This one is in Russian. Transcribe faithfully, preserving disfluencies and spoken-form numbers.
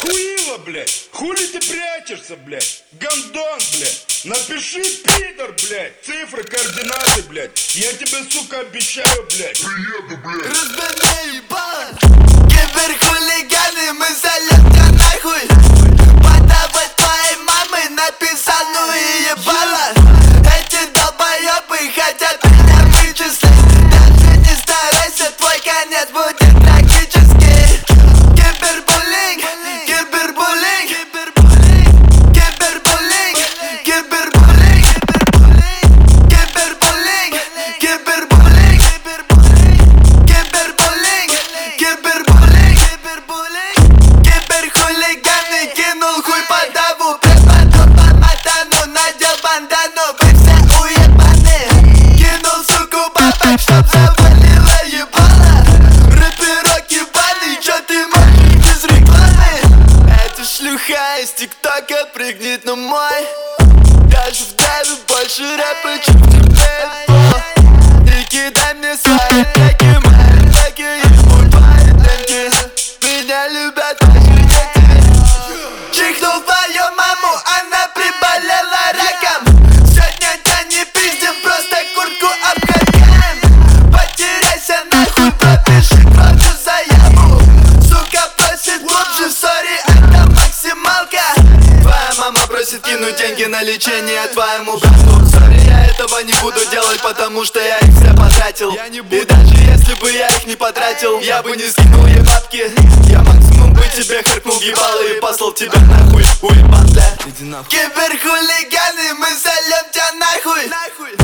Хуила, блядь. Хули ты прячешься, блядь? Гандон, блядь. Напиши, пидор, блядь. Цифры, координаты, блядь. Я тебе, сука, обещаю, блядь. Приеду, блядь. Разберни ебало. Киберхулиганы, мы зальем тебя нахуй. Подавать твоей мамы написал, ну и ебало. Эти долбоебы хотят меня вычислить. Даже не старайся, твой конец будет трагический. Кибербуллинг, кибербуллинг, кибербуллинг, кибербуллинг, кибербуллинг, кибербуллинг, кибербуллинг, кибербуллинг, киберхулиганы, кинул хуй под даву. Препаду по матану, надел бандану, вы все уебаны. Кинул суку бабок, чтоб завалила ебало. Рэперок ебаный, чё ты можешь без рекламы? Эта шлюха из тиктока прыгнет на мой. Даже в драйве больше рэпа, чем в тебе. И кидай мне свои треки, мои треки и мой твои деньги. Меня любят наши дети. Чихнул в твою маму, она приболела раком. Сегодня тебя не пиздим, просто куртку обгоняем. Потеряйся нахуй, пропиши кровью заяву. Сука просит глубже, сори, это максималка. Твоя мама просит кинуть деньги на лечение твоему брату. Сори, я этого не буду делать, потому что я их все потратил. Я не буду. И даже если бы я их не потратил, я бы не скинул ей бабки. Я максимум бы тебе харкнул ебало и послал тебя нахуй, уебан, бля. Иди нахуй. Киберхулиганы, мы зальем тебя нахуй.